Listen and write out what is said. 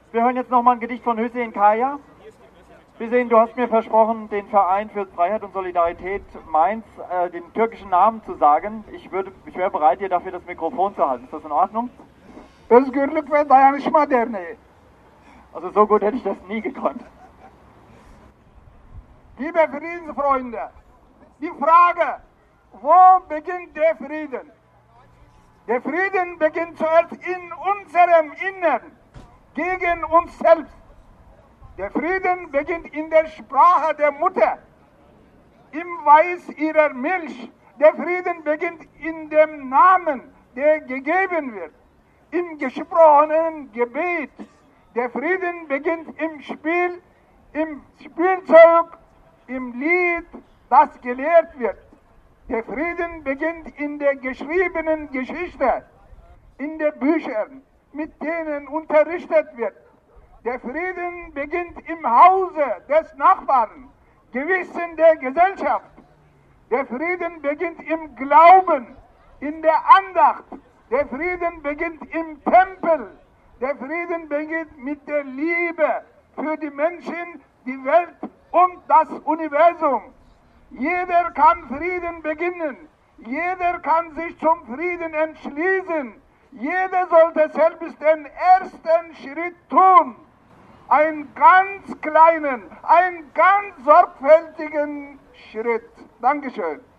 Wir hören jetzt nochmal ein Gedicht von Hüseyin Kaya. Hüseyin, du hast mir versprochen, den Verein für Freiheit und Solidarität Mainz, den türkischen Namen zu sagen. Ich wäre bereit, dir dafür das Mikrofon zu halten. Ist das in Ordnung? Özgürlük ve Dayanışma Derneği. Also so gut hätte ich das nie gekonnt. Liebe Friedensfreunde, die Frage, wo beginnt der Frieden? Der Frieden beginnt zuerst in unserem Innern, gegen uns selbst. Der Frieden beginnt in der Sprache der Mutter, im Weiß ihrer Milch. Der Frieden beginnt in dem Namen, der gegeben wird, im gesprochenen Gebet. Der Frieden beginnt im Spiel, im Spielzeug, im Lied, das gelehrt wird. Der Frieden beginnt in der geschriebenen Geschichte, in den Büchern, mit denen unterrichtet wird. Der Frieden beginnt im Hause des Nachbarn, Gewissen der Gesellschaft. Der Frieden beginnt im Glauben, in der Andacht. Der Frieden beginnt im Tempel. Der Frieden beginnt mit der Liebe für die Menschen, die Welt und das Universum. Jeder kann Frieden beginnen. Jeder kann sich zum Frieden entschließen. Jeder sollte selbst den ersten Schritt tun. Einen ganz kleinen, einen ganz sorgfältigen Schritt. Dankeschön.